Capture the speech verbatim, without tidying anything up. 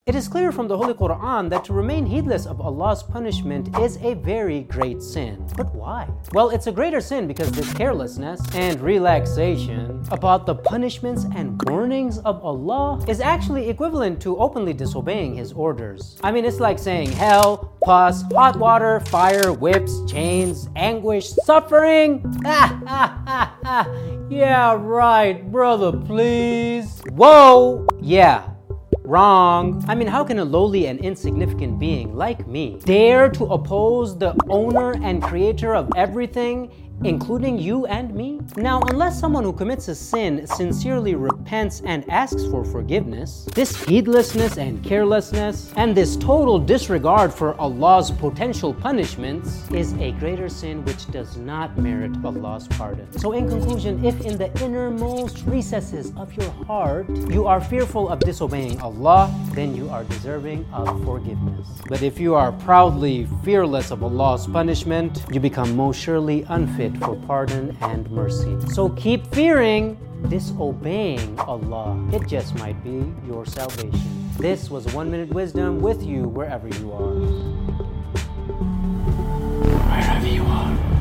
It is clear from the Holy Quran that to remain heedless of Allah's punishment is a very great sin. But why? Well, it's a greater sin because this carelessness and relaxation about the punishments and warnings of Allah is actually equivalent to openly disobeying His orders. I mean, it's like saying hell, pus, hot water, fire, whips, chains, anguish, suffering. Ah, ah, ah, ah. Yeah, right, brother, please. Whoa, yeah. Wrong. I mean, how can a lowly and insignificant being like me dare to oppose the owner and creator of everything, including you and me? Now, unless someone who commits a sin sincerely repents and asks for forgiveness, this heedlessness and carelessness and this total disregard for Allah's potential punishments is a greater sin which does not merit Allah's pardon. So in conclusion, if in the innermost recesses of your heart you are fearful of disobeying Allah, then you are deserving of forgiveness. But if you are proudly fearless of Allah's punishment, you become most surely unfit for pardon and mercy. So keep fearing disobeying Allah. It just might be your salvation. This was One Minute Wisdom with you wherever you are. Wherever you are.